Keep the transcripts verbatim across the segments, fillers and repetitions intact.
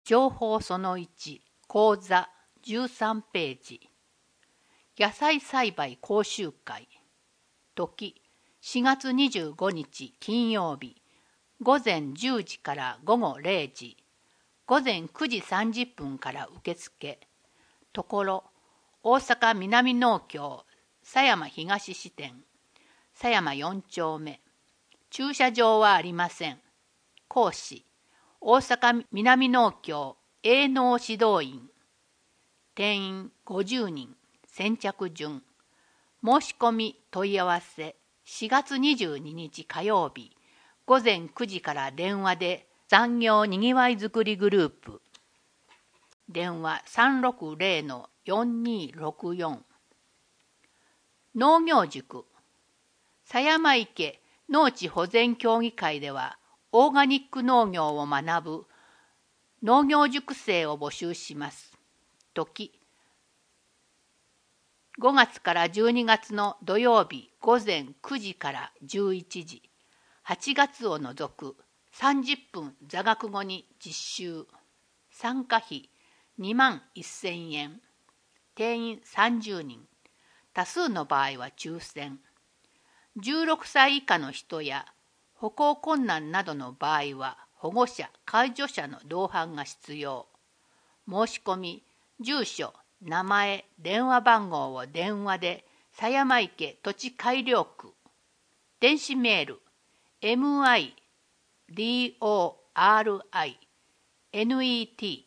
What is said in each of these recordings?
情報そのいち、講座じゅうさんページ。野菜栽培講習会。時、しがつにじゅうごにち金曜日、午前じゅうじから午後れいじ、午前くじさんじゅっぷんから受付。ところ、大阪南農協狭山東支店、狭山よん丁目。駐車場はありません。講師、大阪南農協営農指導員。定員ごじゅうにん。先着順。申し込み問い合わせしがつにじゅうににち火曜日午前くじから電話で産業にぎわいづくりグループ。電話 さんろくぜろ よんにろくよん。農業塾。狭山池農地保全協議会ではオーガニック農業を学ぶ農業塾生を募集します。時、ごがつからじゅうにがつの土曜日午前くじからじゅういちじ、はちがつを除くさんじゅっぷん座学後に実習。参加費にまんせんえん。定員さんじゅうにん。多数の場合は抽選。じゅうろくさい以下の人や歩行困難などの場合は保護者・介助者の同伴が必要。申し込み、住所、名前、電話番号を電話で狭山池土地改良区。電子メール エムアイドローネット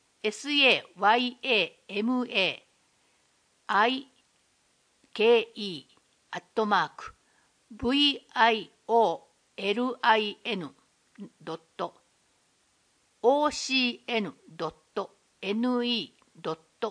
sayama ike アットマーク violin ドット ocn ドット ne ドット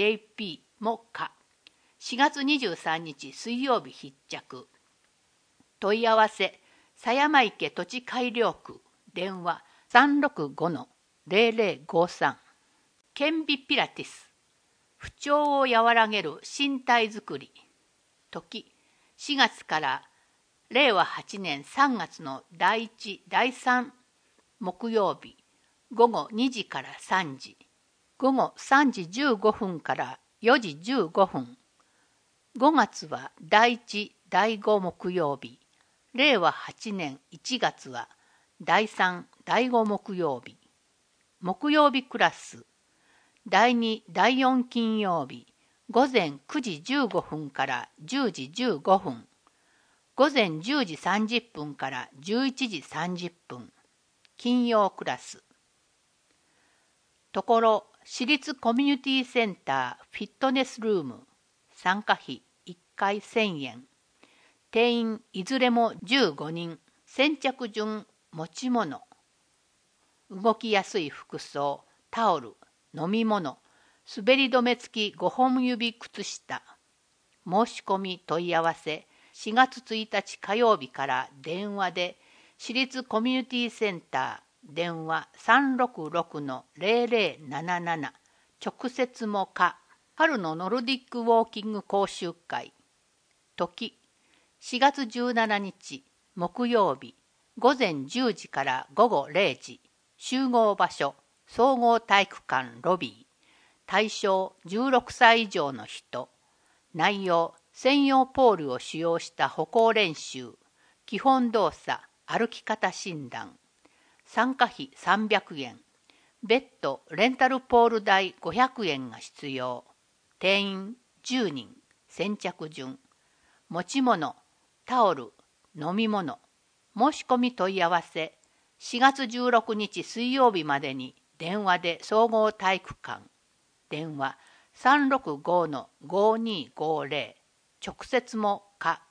jp もか。しがつにじゅうさんにち水曜日必着。問い合わせ狭山池土地改良区。電話 さんろくごのぜろぜろごさん。顕微ピラティス。不調を和らげる身体づくり。時、しがつかられいわはちねんさんがつのだいいち、だいさん木曜日午後にじからさんじ、午後さんじじゅうごふんからよじじゅうごふん。ごがつはだいいち、だいご木曜日、れいわはちねんいちがつはだいさん、だいご木曜日。木曜日クラス。だいに、だいよん金曜日、午前くじじゅうごふんからじゅうじじゅうごふん。午前じゅうじさんじゅっぷんからじゅういちじさんじゅっぷん。金曜クラス。ところ、私立コミュニティセンターフィットネスルーム。参加費いっかいせんえん。定員いずれもじゅうごにん。先着順持ち物。動きやすい服装、タオル、飲み物、滑り止め付きごほん指靴下。申し込み問い合わせしがつついたち火曜日から電話で私立コミュニティセンター電話 さんろくろくのぜろぜろなななな。直接もか。春のノルディックウォーキング講習会。時、しがつじゅうしちにち木曜日午前じゅうじから午後れいじ。集合場所総合体育館ロビー。対象じゅうろくさい以上の人。内容専用ポールを使用した歩行練習、基本動作、歩き方診断。参加費さんびゃくえん。別途レンタルポール代ごひゃくえんが必要。定員じゅうにん。先着順。持ち物、タオル、飲み物。申し込み問い合わせしがつじゅうろくにち水曜日までに電話で総合体育館。電話 さんろくごのごにごぜろ。直接もか。